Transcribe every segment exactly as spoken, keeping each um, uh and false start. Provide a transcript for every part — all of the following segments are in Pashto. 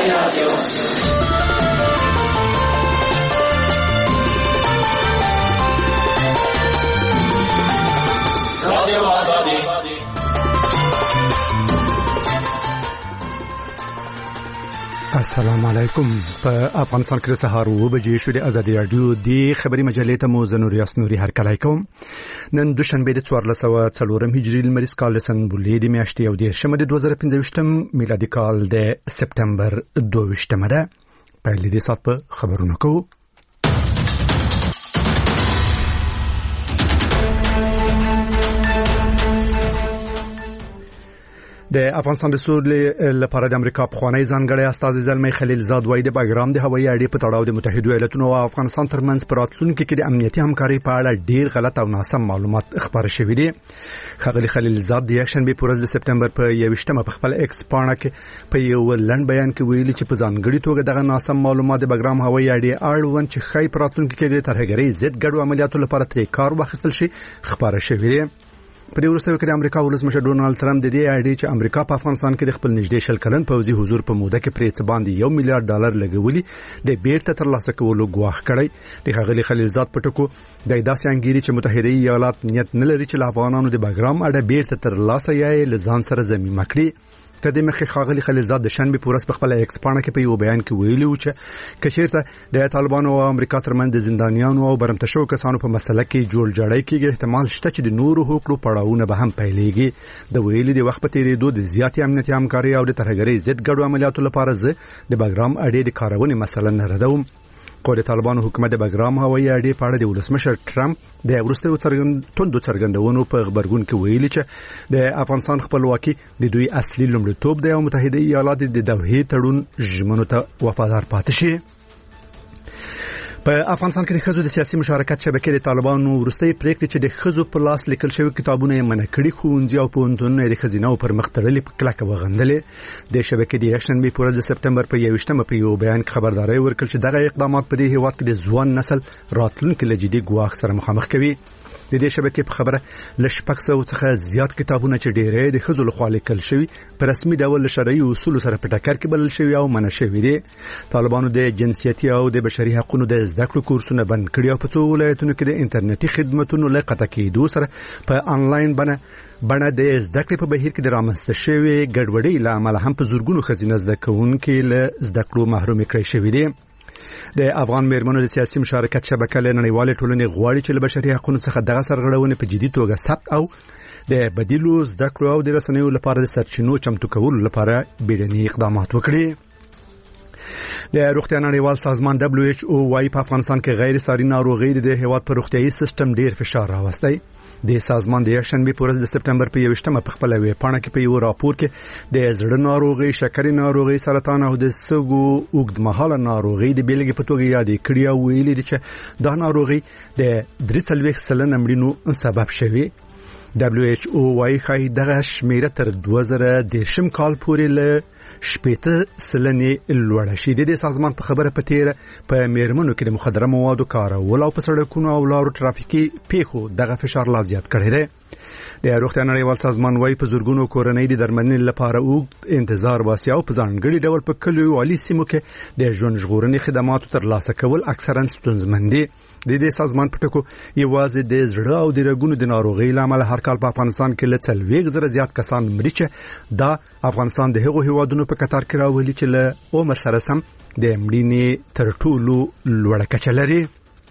رادیو رادیو آزادی. السلام علیکم. په افغانستان کې سهار و بجې شو د ازادي رادیو د خبري مجلې ته مو زنور یاسنوري هرکلی کوم. نن دوشنبه د څوارلس سوه څلورم هجري لمریز کال سنبولې د میاشتې او د شمه د دوه زره پنځه ویشتم میلادي کال د سپتمبر دوه ویشتمه ده. په دې سات په خبرونه کوو. د افغانستان د سولې لپاره د امریکا پخوانی ځانګړی استازی زلمی خلیلزاد وایي د باګرام د هوایي اډې په تړاو د متحده ایالاتونو او افغانستان ترمنځ پر راتلونکي کې د امنیتي همکارۍ په اړه ډیر غلط او ناسم معلومات خبر شوي دي. ښاغلي خلیلزاد د یکشنبه په ورځ د سپتمبر په یوویشتمه په خپل ایکس پاڼه کې په یو لنډ بیان کې ویلي چې په ځانګړي توګه دغه ناسم معلومات د باګرام هوایي اډې اړوند چې خای پر راتلونکي کې د ترهګرۍ ضد ګډو عملیاتو لپاره ترې کار واخیستل شي خبر شوي دي. په دې وروسته کې د امریکا ولسمشر ډونالد ترامپ د دې اړې چې امریکا په افغانستان کې د خپل نږدې شل کلن پوځي حضور په موده کې پرې څه باندې یو میلیارډ ډالر لګولي د بیرته ترلاسه کولو ګواښ کړی. د ښاغلي خلیلزاد په ټکو د داسې انګیري چې متحده ایالات نیت نه لري چې له افغانانو د باګرام اډه بیرته ترلاسه یې لزان سره ضمیمه کړي. تدې مخکې ښاغلي خلیلزاد د شنبه په ورځ په خپل ایکس پاڼه کې په یو بیان کې ویلي و چې کچېرته د طالبانو او امریکا ترمنځ د زندانیانو او برمته شو کسانو په مسله کې جوړ جاړی کېږي احتمال شته چې د نورو حقوقو پړاوونه به هم پیلېږي. د ویلي د وخت په تیریدو د زیاتې امنیتي همکارۍ او د ترهګرۍ ضد ګډو عملیاتو لپاره زه د باګرام اډې د کارونې مسله نه ردوم. خو د طالبانو حکومت د باګرام هوایي اډې په اړه د ولسمشر ټرمپ د وروستیو څرګندونو څرګندونو په خبرګون کې ویلي چې د افغانستان خپلواکي د دوی اصلي لومړیتوب دی او متحده ایالات د دوحې تړون ژمنو ته وفادار پاتې شي. په افغانستان کې د ښځو د سیاسي مشارکت شبکې د طالبانو وروستۍ پریکړې چې د ښځو په لاس لیکل شوی کتابونه یې منع کړي ښوونځي او پوهنتونونه د ښځینه پر مخ تړلې په کلکه وغندلې. د شبکې د یکشنبه په ورځ د سپتمبر په یوویشتمه په یو بیان کې خبرداري ورکړه چې دغه اقدامات په دې هیواد کې د ځوان نسل راتلونکي له جدي ګواښ سره مخامخ کوي. د دې شبکې په خبره لشپږ سوه څخه زیات کتابونه چې ډېرې د ښځو لخوا لیکل شوي په رسمي ډول شرعي اصول سره په ټکر کې بلل شوي او منع شوي دي. طالبانو د جنسیتي او د بشري حقوقو د زده کړو کورسونه بند کړي او په څو ولایتونو کې د انټرنیټي خدماتو له قطع کېدو سره په انلاین بڼه بڼه د زده کړې په بهیر کې د رامنځته شوي ګډوډۍ له امله هم په زورګونو ښځینه زده کوونکي له زده کړو محروم کړي شوي دي. د افغان میرمنو د سیاسي مشارکت شبکه له نړیوالې ټولنې غواړي چې له بشري حقوقو څخه دغه سرغړونې په جدي توګه ثبت او د بدیلو زده کړو او د رسنیو لپاره د سرچینو چمتو کولو لپاره بیړني اقدامات وکړي. د روغتیا نړیوال سازمان دبليو ایچ او وايي په افغانستان کې غیر ساري ناروغي د هیواد پر روغتيایي سیستم ډیر فشار راوستی. د سازمان د یکشنبه په ورځ د سپتمبر په یوویشتمه په خپل ویب پاڼه کې په یو راپور کې د زړه ناروغي، شکرې ناروغي، سرطان او د سږو اوږدمهاله ناروغي د بیلګې په توګه یادې کړې او ویلي دي چې دا ناروغي د درې څلوېښت سلنه مړینو سبب شوي. دبليو ایچ او وايي خای دغه شمیره تر دوه زره دېرشم کال پورې له شپېته سلنې لوړه شي. د سازمان په خبره په تیر په میرمنو کې د مخدره موادو کارول او په سړکونو او لارو ترافیکي پیښو دغه فشار لا زیات کړی دی. د روغتیا نړیوال سازمان وايي په زورګونو کورنۍ د درملنې لپاره اوږد انتظار واسي او په ځانګړي ډول په کلیو او سیمو کې د ژوند ژغورنې خدماتو ترلاسه کول اکثرا ستونزمن دي. د دې سازمان په ټکو یوازې د زړه او د رګونو د ناروغۍ لامل هر کال په افغانستان کې له څلوېښت زره زیات کسان مري چې دا افغانستان د هغو هیوادونو په کتار کې راولي چې له عمر سره سم د مړینې تر ټولو لوړه کچه لري.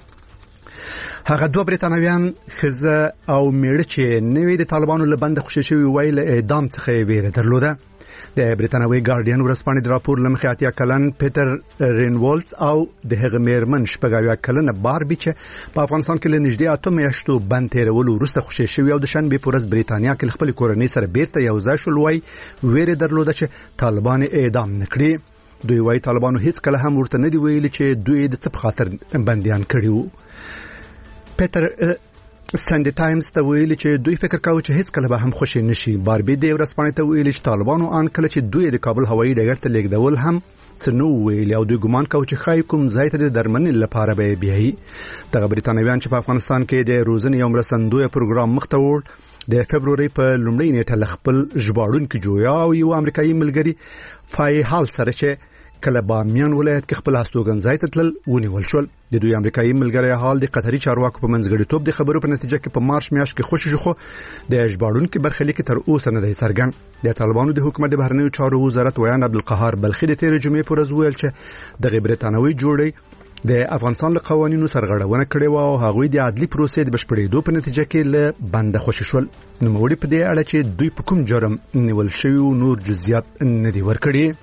هغه دوه بریتانویان ښځه او میړه چې نوې د طالبانو له بند خوشي شوی ویل اعدام څخه ویره درلوده. د بریتانوي ګارډین ورسپانې د راپور لمخې اتیا کلن پیټر رینولټس او د هغه میرمن شپږاویا کلن باربي چې په افغانستان کې له نږدې اته میاشتو بند تیرولو وروسته خوشي شوی او د شنبه په ورځ بریتانیا کې خپل کورنۍ سره بیرته یو ځای شول وای ویره درلوده چې طالبان اعدام نکړي. دوی وای طالبانو هیڅ کله هم ورته نه دی ویلي چې دوی د څه په خاطر بنديان کړي وو. پیټر سنډي ټایمز ته ویلي چې دوی فکر کاوه چې هیڅ کله به هم خوشي نشي. باربي د ورسپانې ته ویلي چې طالبانو ان کله چې دوی د کابل هوایي ډګر ته لیږدول هم څه نو ویلي او دوی ګمان کاوه چې خای کوم ځای ته د درمنې لپاره به بیایي. دغه بریتانویان چې په افغانستان کې د روزنې یو مرستندوی پروګرام مخ ته وړ د فبرवरी په لومړۍ نیټه خپل ژباړونکو جویا او یو امریکایي ملګری فای حال سره چې کله بامیان ولایت کې خپل هستوګنځای ته تلل ونیول شول. د دوی امریکایي ملګری حال د قطري چارواکو په منځګړیتوب د خبرو په نتیجه کې په مارچ میاشت کې خوشی شو، د ژباړونکو برخلیک تر اوسه نه دی څرګند. د طالبانو د حکومت د بهرنیو چارو وزارت ویان عبدالقهار بلخي د تیر جمعې پر ورځ ویل چې د برتانوي جوړې د افغانستان له قوانینو سرغړونه کړې و او هغوی د عدلي پروسې د بشپړېدو په نتیجه کې له بنده خوشی شول. نوموړي په دې اړه چې دوی په کوم جرم نیول شوي نور جزئیات نه دي ورکړي.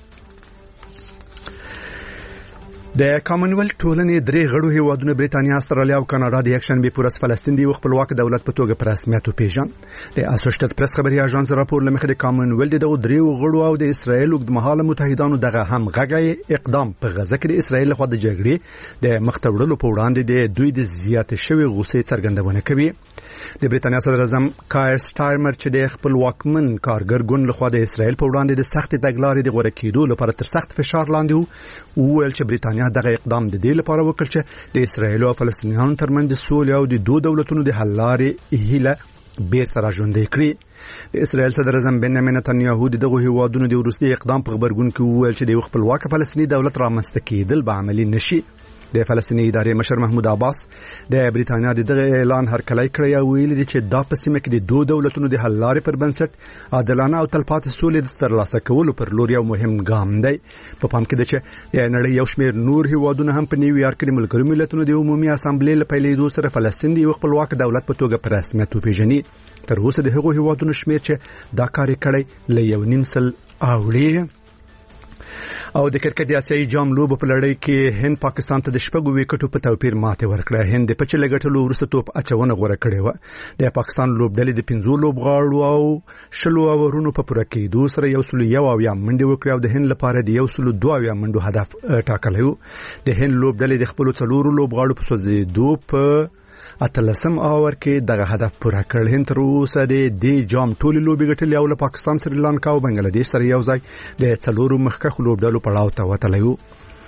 د کامنولت ټولنې درې غړو هیوادونو برېټانیا، استرالیا او کاناډا د یک شنبه پر ورځ فلسطین دی خپلواک دولت په توګه په رسمیت وپیژن. د اسوسییټډ پریس خبري اژانس راپور لمخې د کامنولت دغه درې غړو او د اسرایل اوږدمهاله متحدانو دغه هم غږی اقدام په غزه کې د اسرایل لخوا د جګړې د مختوړلو په وړاندې د دوی د زیات شوی غوسې څرګندونه کوي. د برېټانیا صدر اعظم کایر سټارمر چې د خپل واکمن کارګر ګوند لخوا د اسرایل په وړاندې د سخت تګلارې د غوړه کېدو لپاره تر سخت فشار لاندې وو، وویل چې برېټانیا دغه اقدام د دې لپاره وکړ چې د اسرایل او فلسطینیانو ترمنځ د سولې او د دوه دولتونو د حل لارې هیله بیرته راژوندۍ کړي. د اسرایل صدر اعظم بنیامین نتنیاهو دغه هیوادونو د وروستي اقدام په خبرګون کې وویل چې د خپلواک فلسطیني دولت رامنځته کېدل به عملي نشي. د فلسطیني ادارې مشر محمود عباس د برېټانیا د دغه اعلان هرکلی کړی او ویلي دی چې دا په سیمه کې د دوه دولتونو د حل لارې پر بنسټ عادلانه او تلپاتې سولې د ترلاسه کولو پر لور یو مهم ګام دی. په پام کې ده چې د نړۍ یو شمېر نور هیوادونه هم په نیویارک کې د ملګرو ملتونو د عمومي اسامبلې له پیلېدو سره فلسطین د خپلواک دولت په توګه په رسمیت وپیژني. تر اوسه د هغو هیوادونو شمېر چې دا کار کړی له یو نیم سل اوړي. او د کرکټ د اسیایي جام لوبو په لړۍ کې هند پاکستان ته د شپږو وکټو په توپیر ماته ورکړه. هند د پچې لګټلو وروسته توپ اچونه غوړه کړې و. د پاکستان لوبډلې د پنځو لوبغاړو او شلو اورونو په پوره کېدو سره یو سل یو اویا منډې وکړې او د هند لپاره د یو سل دوه اویا منډو هدف ټاکلی و. د هند لوبډلې د خپل څلورو لوبغاړو په سوځېدو په اتلسم اور کې دغه هدف پوره کړ. هند تر اوسه د دې جام ټولې لوبې ګټلې او له پاکستان، سریلانکا او بنگلاديش سره یو ځای د څلورو مخکښ لوبډلو پړاو ته وتلی و.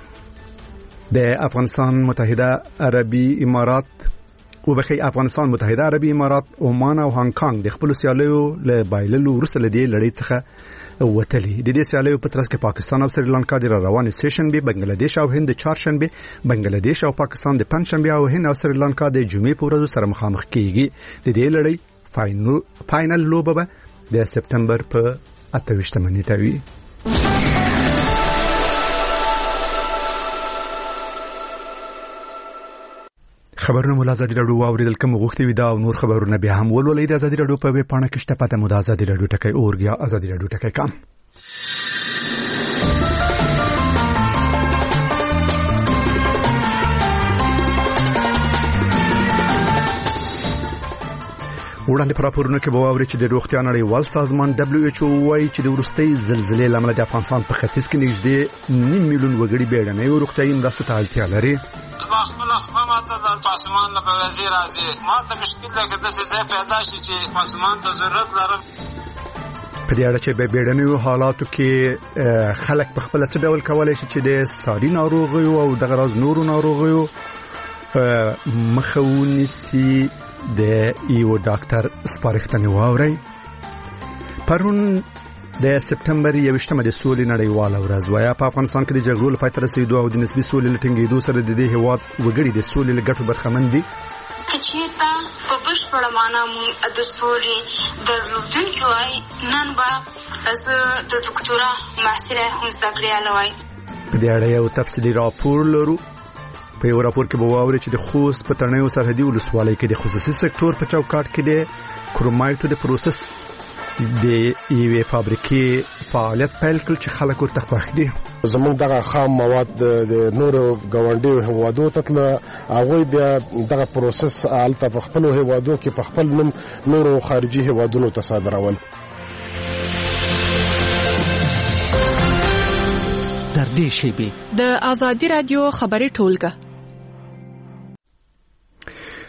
د افغانستان متحده عربي امارات وبخي افغانستان متحده عربي امارات، عمان او هانګ کانګ د خپل سیالیو له بایللو وروسته له دې لړۍ څخه وتلی. د دې سیالیو په ترڅ کې پاکستان او سریلانکا د روانې سیشنبه، بنگلاديش او هند د چهارشنبه، بنگلاديش او پاکستان د پنځشنبه او هند او سریلانکا د جمعې په ورځ سره مخامخ کیږي. د دې لړۍ فاینل لوبه به د سپتمبر په اته ویشتمه نیټه وي. خبرونه مو آزادي راډیو اوریدل کوم غوښتي وي دا او نور خبرونه به هم ولولئ د آزادي راډیو په ویب پاڼه کې شته. پته مو د آزادي راډیو ټکی اورګ یا آزادي راډیو ټکی کام. وړاندې پر راپورونو کې به واوري چې د روغتیا نړیوال سازمان دبليو ایچ او وايي چې د وروستي زلزلې لامل د افغانستان په ختیځ کې نږدې نیم میلیون وګړي بیړنۍ روغتیايي مرستو ته اړتیا لري. ماته د پاسمان له وزیر راځي ماته مشکل ده چې د څه پیدا شي چې پاسمان ته ضرورت لرم. په دې اړه چې به بیړنیو حالاتو کې خلک په خپل څه ډول کولای شي چې د ساري ناروغیو او د غراز نورو ناروغیو مخاوني سي د یو ډاکټر سپارښتنه واوري. پرون د سپتمبر یوشتمه د سولې نړیواله ورځ وایي په افغانستان کې د جګړو لپاره تر رسیدو او د نسبي سولې لټینګېدو سره د دې هیواد وګړي د سولې لګټو برخمن دي. کچېرته په بشپړه معنا د سولې درلودونکي وای نن به زه د دکتورا محصله هم زده کړیاله وای. په دې اړه یو تفصیلي راپور لرو. په یو راپور کې به واوري چې د خوست په ترنیو سرحدي ولسوالۍ کې د خصوصي سکتور په چوکاټ کې د کرومایټو د پروسس د یوې فابریکې فعالیت پیل کړ چې خلک ورته خوښ دي. زموږ دغه خام مواد د نورو ګاونډیو هیوادو ته تل هغه بیا دغه پروسس الته په خپل هیوادو کې په خپل نوم نورو خارجي هیوادونو ته صادرول. در دې شیبه د آزادي رادیو خبري ټولګه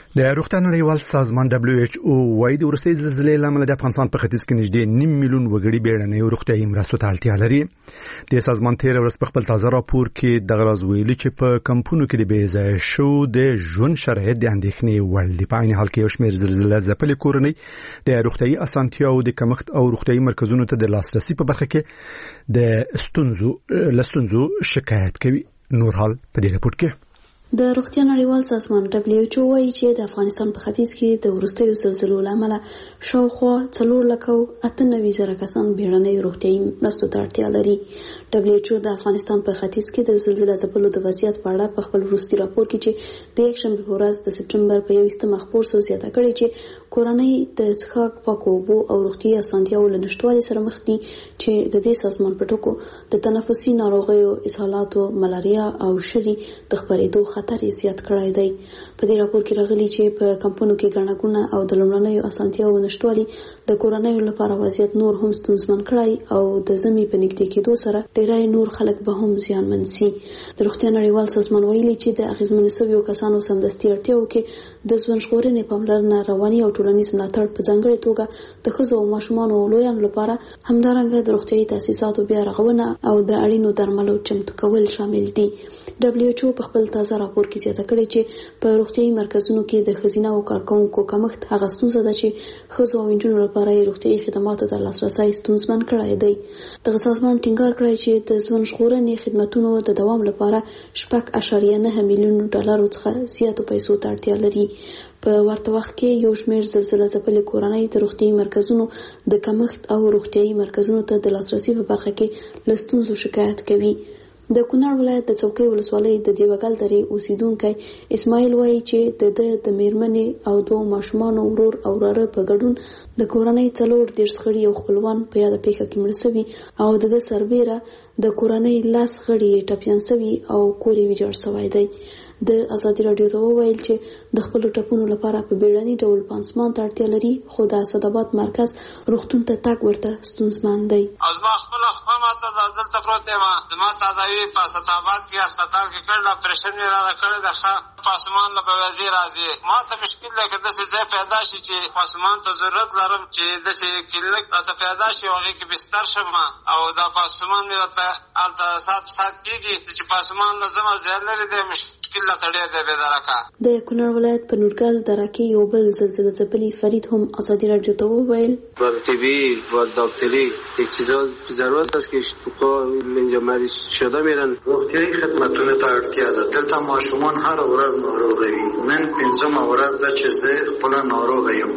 د روغتیا نړیوال سازمان دبليو ایچ او وايي د ورستۍ زلزلې لامل د افغانستان په ختیځ کې نږدې نیم میلیون وګړي بیړنۍ روغتیايي مرستو ته اړتیا لري. د سازمان تیر ورځ په خپل تازه راپور کې د غراز ویلي چې په کمپونو کې د بېځایه شو د ژوند شرایط د اندېښنې وړ دي. په عین حال کې یو شمېر زلزلې ځپلې کورنۍ د روغتیايي اسانتیاو د کمښت او روغتیايي مرکزونو ته د لاسرسي په برخه کې د ستونزو لستونزو شکایت کوي. نور حال په دې راپور کې د روغتیا نړیوال سازمان دبليو ایچ او وايي چې د افغانستان په ختیځ کې د وروستیو زلزلو لامل شاوخوا څلور لک او اته نوي زره کسان بیړنۍ روغتیايي مرستو ته اړتیا لري. دبليو ایچ او د افغانستان په ختیځ کې د زلزلې ځپلو د وضعیت په اړه په خپل وروستي راپور کې چې د یک شنبه په ورځ د سپټمبر په یوویشتمه خپور سو زیاته کړې چې کورنۍ د څښاک پاکو اوبو او روغتیايي اسانتیاو له نشټوالي سره مخ دي چې د دې سازمان په ټکو د تنفسي ناروغیو، اسهالاتو، ملاریا او شلي د خپرېدو خطر یې زیات کړی دی. په دې راپور کې راغلي چې په کمپونو کې ګڼه او د لومړنیو اسانتیاو نشټوالي د کورنیو لپاره وضعیت نور هم ستونزمن کړی او د زمي په نږدې کېدو سره ډېری نور خلک به هم زیانمن شي. د روغتیا نړیوال سازمان ویلي چې د اغیزمنو شویو کسانو سمدستي اړتیاو کې د ژوند ژغورنې پاملرنه، رواني او ټولنیز ملاتړ په ځانګړې توګه د ښځو او ماشومانو او لویانو لپاره، همدارنګه د روغتیايي تاسیساتو بیا رغونه او د اړینو درملو چمتو کول شامل دي. دبليو ایچ او په خپل تازه راپور کې زیاته کړې چې په روغتیايي مرکزونو کې د ښځینه او کارکونکو کمښت هغه ستونزه ده چې ښځو او نجونو لپاره یې روغتیايي خدماتو ته لاسرسی ستونزمن کړی دی. دغه سازمان ټینګار کړی چې د ژوند ژغورنې خدماتو د دوام لپاره شپږ اعشاریه نه میلیون ډالرو څخه زیاتو پیسو ته اړتیا لري. په ورته وخت کې یو شمېر زلزلې ځپلې کورنۍ د روغتیايي مرکزونو د کمښت او روغتیايي مرکزونو ته د لاسرسي په برخه کې له ستونزو شکایت کوي. د کونړ ولایت د څوکۍ ولسوالۍ د دیوګل درې اوسیدونکی اسماعیل وایي چې د د د میرمنې او دوه ماشومانو ورور او وراره په ګډون د کورنۍ څلور دېرش غړي او خپلوان په یاده پیښه کې مړه شوي او د د سربیره د کورنۍ لاس غړي ټپیان شوي او کور یې ویجاړ شوی دی. د ازادي راډیو ته وویل چې د خپل ټپونو لپاره په بیړني ډول پانسمان ته اړتیا لري، خو د اسداباد مرکز روغتون ته تګ ورته ستونزمن دی. از ما خپل خپل ماته د دلته پروت یم، زما تداوی په اسداباد کې هسپتال کې کړل، اپریشن یې را کړی د ښه پاسمان له بوازي راځي. ما ته مشکل دی که داسې ځای پیدا شي چې پاسمان ته ضرورت لرم چې داسې کلینیک راته پیدا شي او هغې کې بستر شم او دا پاسمان مې راته هلته سات په سات کېږي چې پاسمان له ځمه ځای لرې دی، مشکل راته ډېر دی بېدرکه. د کونړ ولایت په نورګل دره کې یو بل زلزله ځپلي فرید هم ازادي راډیو ته وویل بر طبی و دکتری اجتزاز ضرورت است که تو اینجا مریض شده میرن. روغتیايي خدمتونو ته اړتیا ده. دلته ماشومان هر ورځ ناروغه وي. نن پنځمه ورځ ده چې زه خپله ناروغه یم،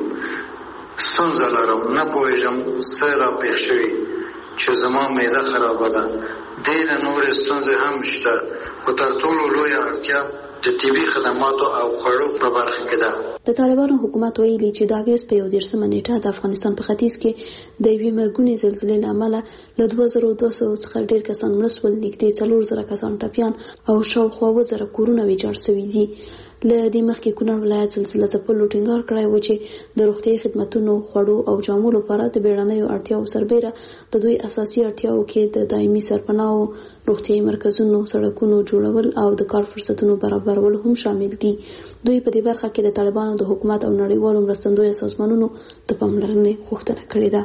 ستونزه لرم، نه پوهېږم څه راپېښ شوي چې زما معده خرابه ده. ډېرې نورې ستونزې هم شته، خو تر ټولو لویه اړتیا د طبي خدماتو او خوړو په برخه کې ده. د طالبانو حکومت ویلي چې د اګست په یوولسمه نیټه د افغانستان په ختیځ کې د یوې مرګونې زلزلې له امله له دوه زره دوه سوه څخه ډېر کسان مړه شول، نږدې څلور زره کسان ټپیان او شاوخوا اووه زره کورونه ویجاړ شوي دي. له دې مخکې کونړ ولایت زلزله ځپلو ټینګار کړی و چې د روغتیايي خدمتونو، خوړو او جامو لپاره د بیړنیو اړتیاوو سربیره د دوی اساسي اړتیاوو کې د دایمي سرپناهو، روغتیايي مرکزونو، سړکونو جوړول او د کار فرصتونو برابرول هم شامل دي. دوی په دې برخه کې د طالبانو د حکومت او نړیوالو مرستندویه سازمانونو د پاملرنې غوښتنه کړې ده.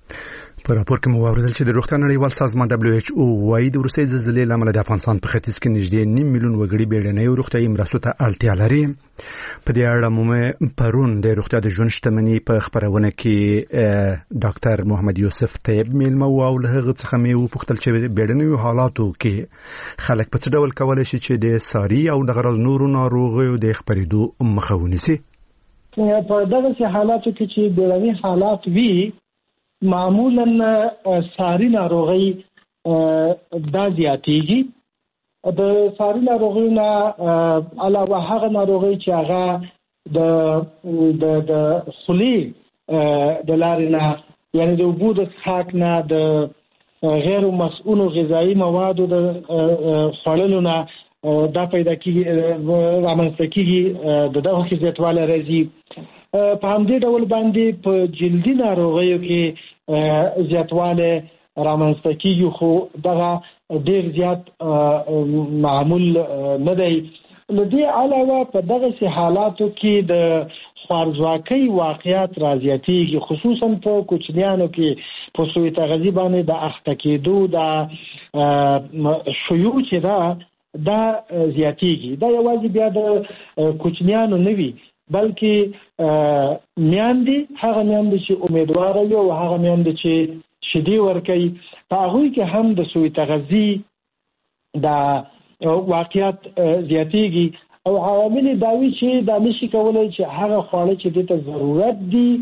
په راپور کې مو واوریدل چې د روغتیا نړیوال سازمان دبليو ایچ او وايي د وروستۍ زلزلې له امله د افغانستان په ختیځ کې نږدې نیم میلیون وګړي بیړنۍ روغتیايي مرستو ته اړتیا لري. په دې اړه مو پرون د روغتیا د ژوند شتمنۍ په خبرونه کې ډاکټر محمد یوسف طیب میلمه او له هغه څخه مې وپوښتل چې بیړنیو حالاتو کې خلک په څه ډول کولی شي چې د ساري او د غرض نورو ناروغیو د خپرېدو مخه ونیسي. په دغه حالاتو کې چې بیړني حالات وي، معمولا ساري ناروغي دا زیاتېږي. د ساري ناروغیو نه علاوه هغه ناروغي چې هغه د د د خولې د لارې نه، یعنې د اوبو د څښاک نه، د غیر مسؤلو غذایي موادو د خوړلو نه دا پیدا کېږي، رامنځته کېږي، د دغو کې زیاتوالی راځي. په همدې ډول باندې په جلدي ناروغیو کې زیاتوالی رامنځته کېږي، خو دغه ډېر زیات معمول نه دی. لدې علاوه په دغه حالاتو کې د خوارځواکۍ واقعیت راځيږي، خصوصا په کوچنیانو کې په سوی تغذیه باندې د اخته کېدو د شیوع چې دا دا زیاتېږي. دا یوازې بیا د کوچنیانو نه وي بلکې میاندې هغه میاندې چې امیدوار وي او هغه میاندې چې شیدې ورکوي په هغوی کې هم د سوی تغذیه د واقعیت زیاتېږي او عوامل داوی چې دا نشي کولای چې هغه خواړه چې دته ضرورت دي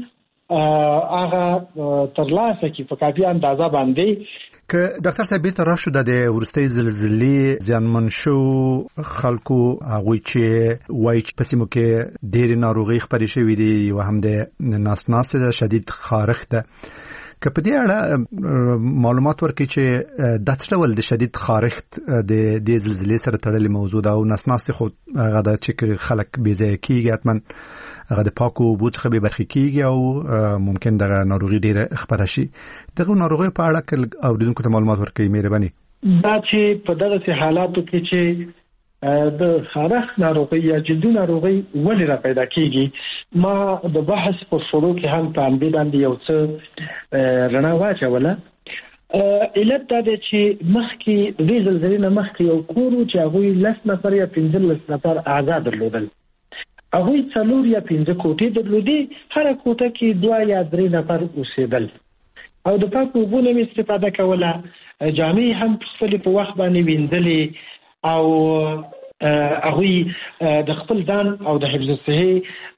هغه ترلاسه کړي په کافي اندازه باندې. که ډاکټر صاحب بیرته راشو د ورستۍ زلزلې زیانمن شو خلکو هغوی چې وایي چې په سیمو کې ډېرې ناروغۍ خپرې شوې دي یو هم د ناس ناستې ده شدید خارښت ده که په دې اړه معلومات ورکړي چې د څه ډول د شدید خارښت د دې زلزلې سره تړلې موضوع ده او ناس ناستې خو هغه ده چې خلک بې ځایه کېږي حتما هغه د پاکو اوبو څخه بې برخې کېږي او ممکن دغه ناروغي ډېره خپره شي. دغه ناروغیو په اړه که اورېدونکو ته معلومات ورکوي مهرباني. دا چې په دغسې حالاتو کې چې د خارښ ناروغي یا جلدي ناروغي ولې را پیدا کېږي ما د بحث په شروع کې هم په همدې باندې یو څه رڼا واچوله. علت دا دی چې مخکې د دې زلزلې نه مخکې یو کور و چې هغوی لس نفر یا پنځلس نفر اعضا درلودل. هغوی څلور یا پنځه کوټې درلودې، هره کوټه کې دوه یا درې نفر اوسېدل او د پاکو اوبو نه مې استفاده کوله، جامې هم خپلې په وخت باندې وینځلې او هغوی د خپل ځان او د حفظ الصحې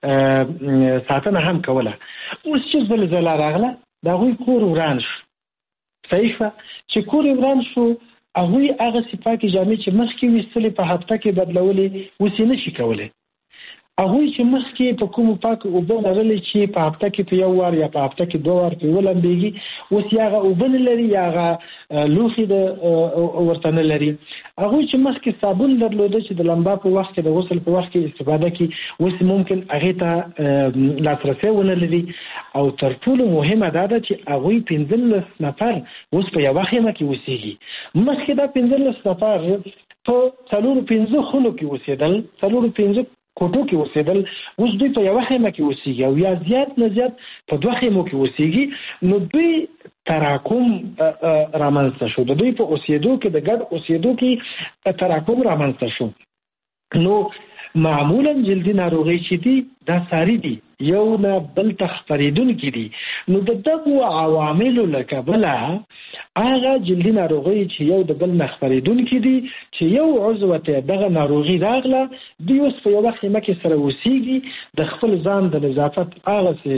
ساتنه هم کوله. اوس چې زلزله راغله د هغوی کور وران شو، صحیح شوه چې کور وران شو هغوی هغسې پاکې جامې چې مخکې ویستلې په هفته کې بدلولې اوس یې نشي کولی. هغوی چې مخکې په کومو پاکو اوبه لرلې چې په هفته کې په یو وار یا په هفته کې دوه وار پرې ولمبېږي اوس یا هغه اوبه نه لري یا هغه لوښي د ورته نه لري. هغوی چې مخکې صابون درلوده چې د لمبا په وخت کې د غسل په وخت کې استفاده کړي اوس ممکن هغې ته لاسرسی ونه لري. او تر ټولو مهمه دا ده چې هغوی پنځلس نفر اوس په یوه خیمه کې اوسېږي. مخکې دا پنځلس نفر په څلورو پنځه خونو کې اوسېدل، څلورو پنځه کوټو کې اوسېدل، اوس دوی په یوه خیمه کې اوسېږي او یا زیات نه زیات په دوه خیمو کې اوسېږي. نو دوی تراکم رامنځته شو، د دوی په اوسېدو کې د ګډ اوسېدو کې تراکم رامنځته شو. نو معمولا جلدي ناروغۍ چې دي دا ساري دي، یو نه بل ته خپرېدونکي دي. نو د دغو عواملو له کبله هغه جلدي ناروغۍ چې یو د بل نه خپرېدونکي دي چې یو عضو ته دغه ناروغي راغله دوی اوس په یوه خیمه کې سره اوسېږي، د خپل ځان د نظافت هغسې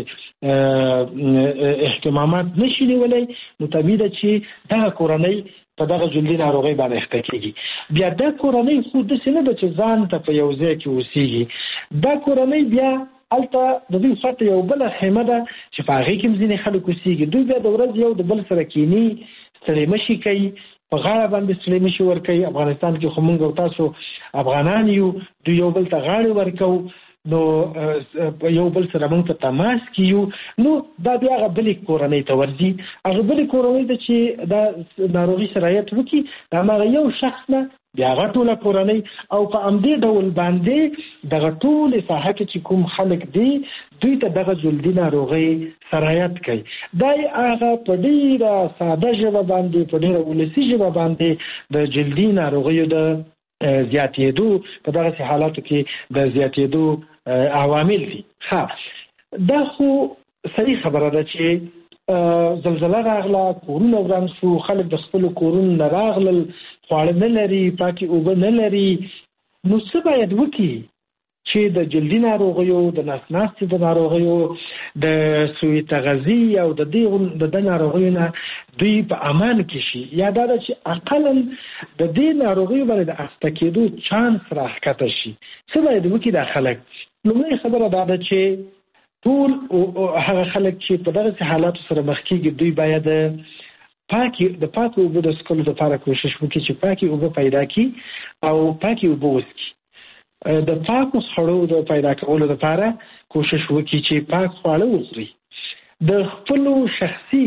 اهتمامات نشي نیولی. نو طبیعي ده چې دغه کورنۍ په دغه جلدي ناروغۍ باندې اخته کېږي. بیا دا کورنۍ خو داسې نه ده چې ځان ته په یو ځای کې اوسېږي، دا کورنۍ بیا هلته د دوی خواته یو بله خیمه ده چې په هغې کې هم ځینې خلک اوسېږي. دوی بیا د ورځ یو د بل سره کیني، ستړی مشي کوي، په غاړه باندې ستړی مشي ورکوي. افغانستان کې خو موږ او تاسو افغانان یو، دوی یو بل ته غاړې ورکوو، نو یو بل سره موږ ته تماس کیو. نو دا بیا هغه بلې کورنۍ ته ورځي، هغه بلې کورنۍ ته چې دا ناروغي سرایت وکړي د هماغه یو شخص نه بیا هغه ټوله کورنۍ او په همدې ډول باندې دغه ټولې ساحه کې چې کوم خلک دي دوی ته دغه جلدي ناروغۍ سرایت کوي. دا هغه په ډېره ساده ژبه باندې په ډېره ولسي ژبه باندې د جلدي ناروغیو د زیاتېدو په دغسې حالاتو کې د زیاتېدو عوامل دي. ها دا خو صحیح خبره ده چې زلزله راغله، کورونه وران شو، خلک د خپلو کورونو نه راغلل، خواړه نه لري، پاکې اوبه نه لري. نو څه باید وکړي چې د جلدي ناروغیو، د نس ناستې د ناروغیو، د سوی تغذي او د دې د د ناروغیو نه دوی په امان کې شي؟ یا دا ده چې اقلا د دې ناروغیو باندې د اخته کېدو چانس راښکته شي. څه باید وکړي دا خلک؟ لومړۍ خبره دا ده چې ټول هغه خلک چې په دغسې حالاتو سره مخ کېږي دوی باید پاکي د پاکو اوبو د څښلو لپاره کوشش وکړي چې پاکي اوبه پیدا کړي او پاکي اوبه وڅښي. د پاکو خواړو د پیدا کولو لپاره کوشش وکړي چې پاک خواړه وخوري. د خپلو شخصي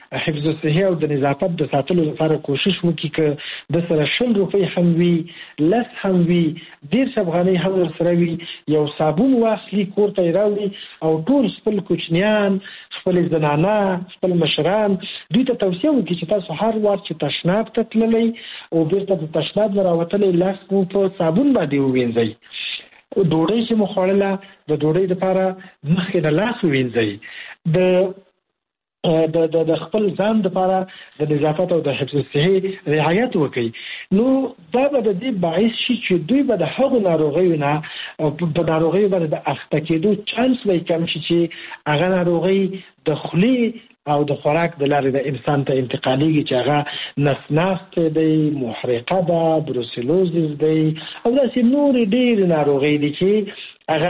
حفظ الصحه او د نظافت د ساتلو لپاره کوشش وکړي ک د سره شل روپۍ هم وي لس هم وي ډیر افغانۍ هم سره وي یو صابون واخلي کور ته راوړي او ټول خپل کوچنیان خپل زنانه خپل مشران دوی ته توصیه وکړي چې تاسو هر وخت چې تشناب ته تللی او بیرته د تشناب نه راوتلی لاس مو په صابون باندې ووینځئ ډوډۍ چې مو خوړله د ډوډۍ لپاره مخکې نه لاس ووینځئ د د د د خپل ځان لپاره د نظافت او د حفظ الصحه رعایت وکړي نو دا به د دې باعث شي چې دوی به د هغو ناروغیو نه په ناروغیو باندې د اخته کېدو چانس به کم شي چې هغه ناروغي د خولې او د خوراک د لارې د انسان ته انتقالېږي چې هغه نسناست دی محرقه ده بروسلوزیس دی او داسې نورې ډېرې ناروغۍ دي چې هغه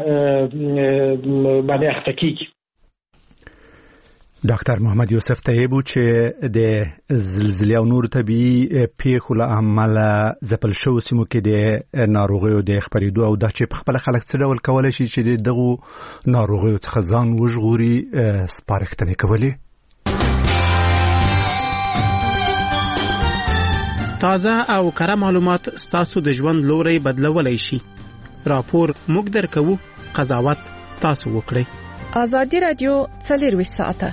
باندې اخته کېږي. ډاکټر محمد یوسف طیب چې د زلزلې او نور طبي پیښو له امله ځپل شوو سیمو کې د ناروغیو د خپرېدو او د چې په خپل خلک څه ډول کولی شي چې دغه ناروغیو څخه ځان وژغوري سپارښتنې کولې. تازه او کره معلومات ستاسو د ژوند لوري بدلولای شي. راپور موږ درکوو، قضاوت تاسو وکړئ. ازادي رادیو څلور ساعته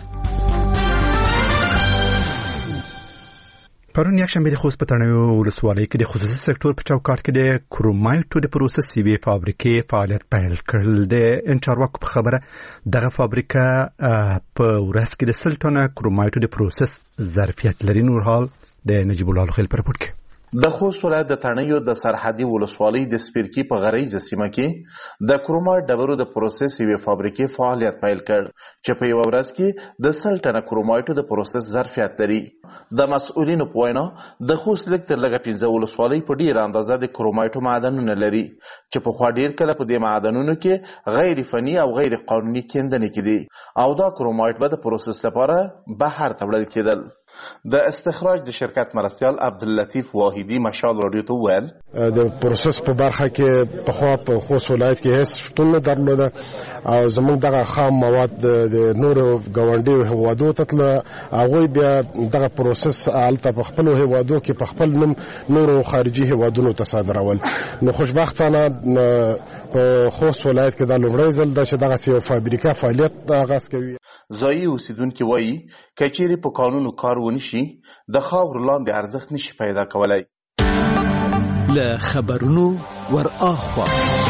پرون یک شنبه د خوست په تڼیو ولسوالۍ کې د خصوصي سکتور په چوکاټ کې د کرومایټو د پروسس سیوی فابریکې فعالیت پیل کړل. د انچارواکو په خبره دغه فابریکه په ورځ کې د سل ټنه کرومایټو د پروسس ظرفیت لري. نور حال د نجیب الله الخیل پر رپورټ کې د خوست ولایت د تڼیو د سرحدي ولسوالۍ د سپیرکی په غریزه سیمه کې د کرومایټ ډبرو د پروسس یوې فابریکې فعالیت پیل کړ چې په یوه ورځ کې د سل ټنه کرومایټو د پروسس ظرفیت لري. د مسؤلینو په وینا د خوست لږ تر لږه پنځه ولسوالۍ په ډېره اندازه د کرومایټو معدنونه لري چې پخوا ډېر کله په دې معدنونو کې غیر فني او غیر قانوني کیندنې کېدې او دا کرومایټ به د پروسس لپاره بهر ته وړل کېدل. د استخراج د شرکت مرستیال عبداللطیف واحدی مشال رادیو ته وویل د پروسس په برخه کې په خوا په خوست ولایت کې هیڅ شتون نه درلوده او زموږ دغه خام مواد د نورو ګاونډیو هیوادو ته تلله هغوی بیا دغه پروسس هلته په خپلو هیوادو کې په خپل نوم نورو خارجي هیوادونو ته صادرول. نو خوشبختانه په خوست ولایت کې دا لومړی ځل ده چې دغسې یو فابریکه فعالیت آغاز کوي. ځایي اوسیدونکي وایي که چیرې په قانون کار ونشي د خاورو لاندې ارزښت نشي پیدا کولی. له خبرونو ور اخوا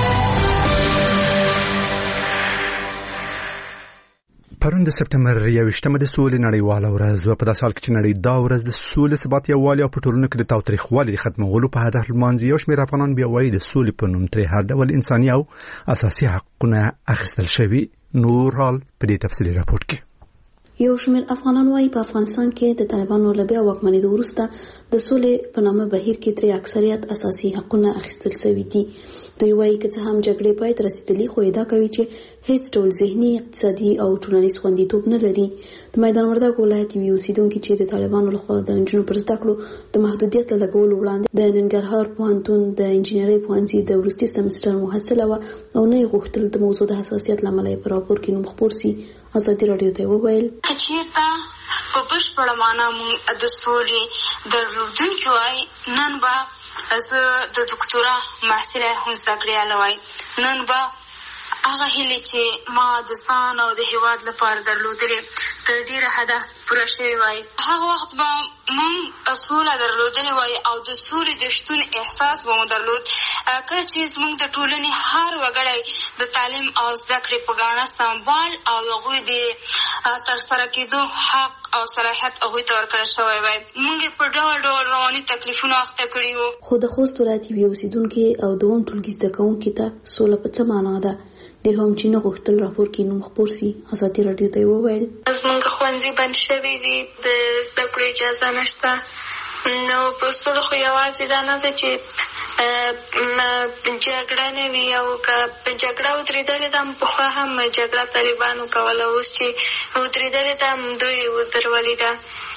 پرون د سپټمبر یوویشتمه د سولې نړیواله ورځ وه. په داسې حال کې چې نړۍ دا ورځ د سولې، ثبات، یووالي او په ټولنو کې د تاوتریخوالي د ختمولو په هدف لمانځي. یو شمېر افغانان بیا وایي د سولې په نوم ترې هر ډول انساني او اساسي حقونه اخیستل شوي. نور حال په دې تفصیلي راپورټ کې یو شمېر افغانان وایي په افغانستان کې د طالبانو له بیا واکمنېدو وروسته د سولې په نامه بهیر کې ترې اکثریت اساسي حقونه اخیستل شوي دي. دوی وایي که څه هم جګړې پای ته رسېدلي خو ادعا کوي چې هیڅ ډول ذهني، اقتصادي او ټولنیز خوندیتوب نه لري. د میدان وردګ ولایت یوې اوسیدونکي چې د طالبانو لخوا د نجونو پر زده کړو د محدودیت له لګولو وړاندې د ننګرهار پوهنتون د انجینرۍ پوهنځي د وروستي سمستر محصله وه او نه یې غوښتل د موضوع د حساسیت له امله یې په راپور کې نوم خپور سي. ازادي راډیو ته وویل که چېرته په بشپړه معنا موږ د سولې درلودونکي وای نن به زه د دکتورا محصله هم زده کړې وای، نن به هغه هیلې چې ما د ځان او د هېواد لپاره درلودلې تر ډېره حده پوره شوې وای. هغه وخت به موږ سوله درلودلې وای او د سولې د شتون احساس به مو درلود. کله چې زموږ د ټولنې هر وګړی د تعلیم او زده کړې په ګاڼه سمبال او هغوی د ترسره کېدو حق او صلاحیت هغوی ته ورکړل شوی وای. موږ یې په ډول ډول رواني تکلیفونو اخته کړي وو. خو د خوست ولایت یوې اوسیدونکي او دویم ټولګي زده کوونکي ته سوله په څه معنا ده؟ د هم چې نه غوښتل راپور کې نوم خپور سي. ازادي راډیو ته وویل زموږ ښوونځي بند شوي دي، د زده کړو اجازه نشته. نو په سولو خو یوازې دا نه ده چې جګړه نه وي او که په جګړه ودرېدلې ده پخوا هم جګړه طالبانو کوله، اوس چې ودرېدلې ده دوی ودرولې ده.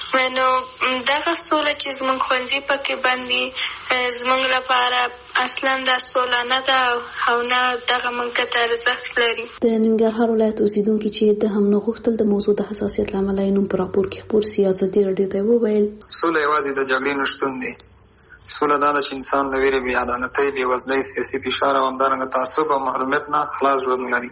نو دغه سوله چې زموږ ښوونځي پکې باندې زموږ لپاره اصلا دا سوله نه ده او نه دغه موږ ته ارزښت لري. د ننګرهار ولایت اوسیدونکي چې د هم نه غوښتل د موضوع د حساسیت له امله یې نوم په راپور کې خپور سیاستي راډیو ته وویل سوله یوازې د جګړې نشتون دی. سوله دا ده چې انسان له ویرې، بې عدالتۍ، بې وزلۍ، سیاسي فشار او همدارنګه تعصب او محرومیت نه خلاص ژوند ولري.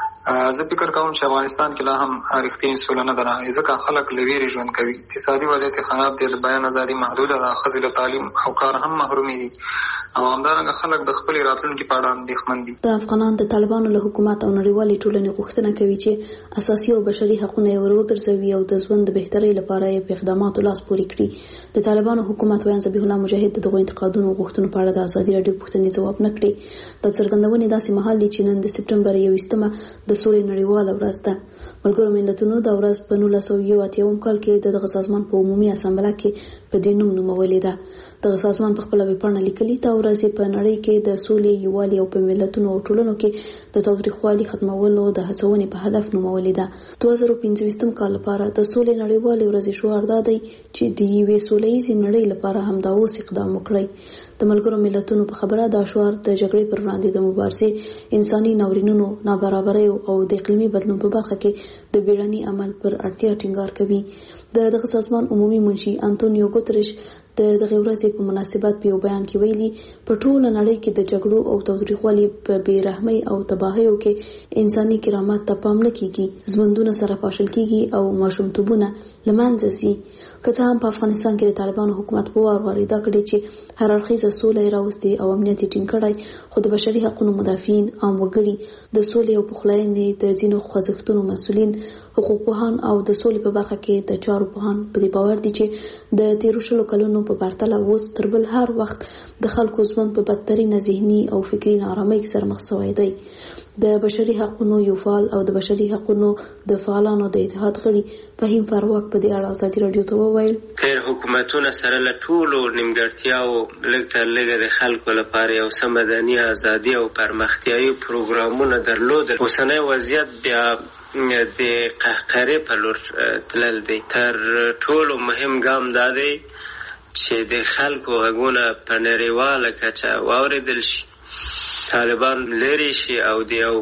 زه فکر کوم چې افغانستان کې لا هم رښتینې سوله نه ده راغلې، ځکه خلک له ویرې ژوند کوي. اقتصادي وضعیت یې خراب دی، د بیان ازادي محدوده ده، ښځې له تعلیم او کار هم محرومې دي او همدارنګه خلک د خپلې راتلونکي په اړه اندېښمن دي. د افغانان د طالبانو له حکومت او نړیوالې ټولنې غوښتنه کوي چې اساسي او بشري حقونه یې ور وګرځوي او د ژوند د بهترۍ لپاره یې په اقداماتو لاس پورې کړي. د طالبانو حکومت ویان ذبیح الله مجاهد دغه انتقادونو او غوښتنو په اړه د ازادي راډیو پوښتنې ځواب نه کړي. د څرګندونې داسې مهال دی چې نن د سپټمبر یوویشتمه د سولې نړیواله ورځ ده. ملګرو ملتونو د ورځ په نولس سوه یو اتیا کال کې د دغه سازمان په عمومي اسامبله کې په دې نوم نومولې ده. دغه سازمان په خپل ویبپاڼه لیکلي دا ورځ په نړۍ کې د سولې، یووالي او په ملتونو او ټولنو کې د تاوتریخوالي ختمولو د هڅونې په هدف نومولې ده. دوه زره پنځه کال لپاره د سولې نړیوالې ورځې شعار دا دی چې د یوې سولهییزې نړۍ لپاره همدا اوس اقدام وکړئ. د ملګرو ملتونو په خبره دا شعار د جګړې پر وړاندې د مبارزې، انساني ناورینونو، نابرابرۍ او د اقلیمي بدلون په برخه کې د بیړني عمل پر اړتیا ټینګار کوي. د دغه سازمان عمومي منشي انټونیو ګوتریش د دغه ورځې په مناسبت په یو بیان کې ویلي په ټوله نړۍ کې د جګړو او تاوتریخوالي په بېرحمۍ او تباهیو کې انساني کرامت ته پام نه کیږي، ژوندونه سره پاشل کیږي او ماشومتوبونه له منځه ځي. که څه هم په افغانستان کې د طالبانو حکومت په وار وار ادعا کړې چې هر اړخیزه سوله یې راوستې او امنیت یې ټینګ کړی، خو د بشري حقوقو مدافعین، عام وګړي، د سولې او پخلاینې د ځینو خوځښتونو مسؤلین، حقوقپوهان او د سولې په برخه کې د چارو پوهان په دې باور دي چې د تیرو شلو کلونو په پرتله اوس تر بل هر وخت د خلکو ژوند په بدترینه ذهني او فکري ناارامۍ سره مخ شوی دی. د بشري حقوقو یو فعال او د بشري حقوقو د فعالانو د اتحاد غړي فهیم فاروق په دې اړه ازادي راډیو ته وویل تیر حکومتونه سره له ټولو نیمګړتیاو لږ تر لږه د خلکو لپاره یو څه مدني ازادي او پرمختیایي پروګرامونه درلودل. اوسنی وضعیت بیا د قهقرې په لور تلل دی. تر ټولو مهم ګام دا دی چې د خلکو غږونه په نړیواله کچه واورېدل شي، طالبان لري شي او د یو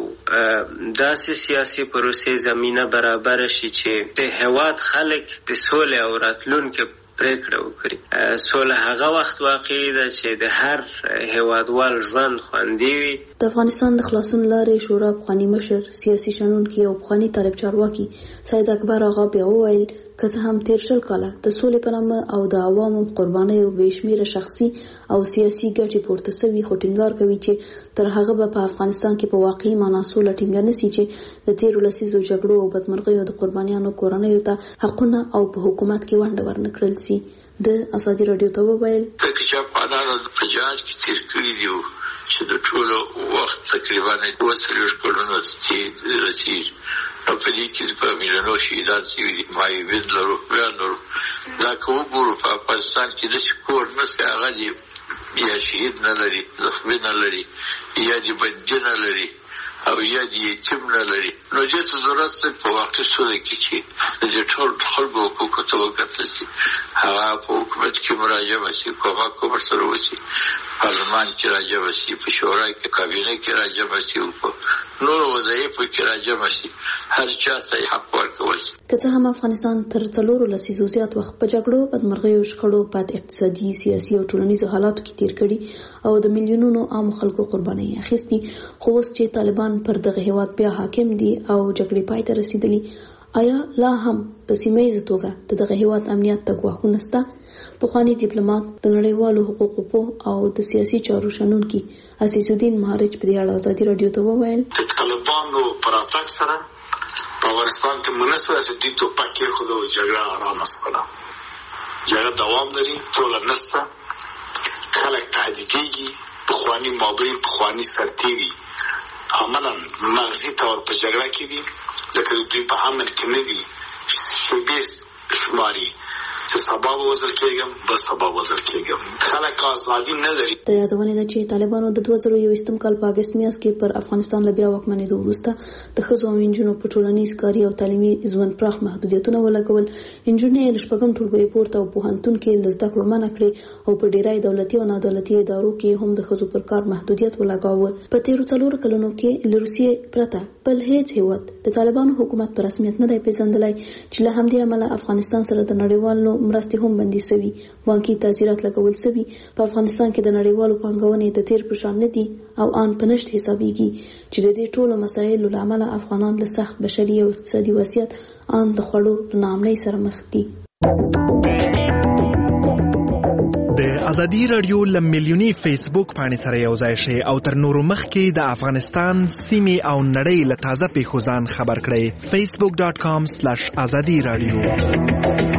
داسې سیاسي پروسې زمینه برابر شي چې د هېواد خلک د سولې او راتلونکي پریکړه وکړي. سوله هغه وخت واقعي ده چې د هر هېوادوال ژوند خوندي وي. د افغانستان د خلاصون لارې شورا پخوانی مشر، سیاسي شنونکي او پخوانی طالب چارواکي سید اکبر آغا بیا وویل که څه هم تیر شل کاله د سولې په نامه او د عوامو قربانیو بې شمېره شخصي او سیاسي ګټې پورته سوي، خو ټینګار کوي چې تر هغه به په افغانستان کې په واقعي معنا سوله ټینګه نه سي چې د تیرو لسیزو جګړو او بدمرغیو د قربانیانو کورنیو ته حقونه او په حکومت کې ونډه ورنه کړل سي. د ازادي راډیو ته وویل که چې افغانانو په جهاد کې تیر کړي دي چې د ټولو وخت تقریبا دوه څلوېښت کلونه رسېږي، نو په دې کې په میلیونو شهیدان شوي دي، معیوبین لرو، بیان لرو. دا که وګورو په افغانستان کې داسې کور نشته هغه دې یا شهید نه لري، زخمي نه لري، یا دې بندي نه لري او یا دې یتیم نه لري. نو دې ته ضرورت دی په واقع سوله کې چې د دې ټول خلکو حقوقو ته وکتل شي، هغه په حکومت کې مراجعه شي، کومک ورسره وشي، پارلمان کې راجعه شي، په شورا کې کابینه کې راجعه شي، په نورو وظایفو کې راجعه شي، هر چا ته حق ورکول شي. که څه هم افغانستان تر څلورو لسیزو زیات وخت په جګړو، بدمرغیو، شخړو، بد اقتصادي، سیاسي او ټولنیزو حالاتو کې تیر کړي او د میلیونونو عام خلکو قرباني اخیستي، خو اوس چې طالبان پر دغه هیواد بیا حاکم دي او جګړې پای ته رسیدلي، آیا لا هم په سیمه ییزه توګه د دغه هیواد امنیت ته ګواښونه شته؟ پخوانی ډیپلوماټ، د نړیوالو حقوقو پوه او د سیاسي چارو شنونکي عزیز الدین مهارج په دې اړه ازادي راډیو ته وویل د طالبانو پر اتاک سره په افغانستان کې مناسبه چې دوی توپک کېښودو، جګړه ارامه شوله، جګړه دوام لري، ټوله نسته، خلک تهدیدېږي، پخواني مابین، پخواني سرتېري عملا مغزي طور په جګړه کې دي، ځکه دوی په امن کې نه دي، شیبې شماري چې سبا وزل کېږم بس سبا وزل کېږم. خلک ازادي نه لري. د یادونه ده چې طالبانو د دوه زره یوویشتم کال په اګست میاشت کې پر افغانستان له بیا واکمنېدو وروسته د ښځو او نجونو په ټولنیز کاري او تعلیمي ژوند پراخ محدودیتونه ولګول. نجونې له شپږم ټولګي پورته او پوهنتون کې له زده کړو منع کړې او په ډېری دولتي او نادولتي ادارو کې هم د ښځو پر کار محدودیت ولګاوه. په تیرو څلورو کلونو کې له روسیې پرته بل هیڅ هیواد د طالبانو حکومت په رسمیت نه دی پیژندلی چې له همدې امله افغانستان سره د نړیوالو مرستې هم بندي شوي. بانکي تعزیرات لګول شوي. په افغانستان کې د نړیوالو پانګونې د تیر په شان نه دي او آن په نشت حسابېږي چې د دې ټولو مسایلو له امله افغانان له سخت بشري او اقتصادي وضعیت آن د خوړو له ناامنۍ سره مخ دي. د ازادي رادیو له میلیوني فیسبوک پاڼې سره یو ځای شئ او تر نورو مخکې د افغانستان سیمې او نړۍ له تازه پیښو ځان خبر کړئ. فیسبوک ډاټ کام سلیش ازادي رادیو.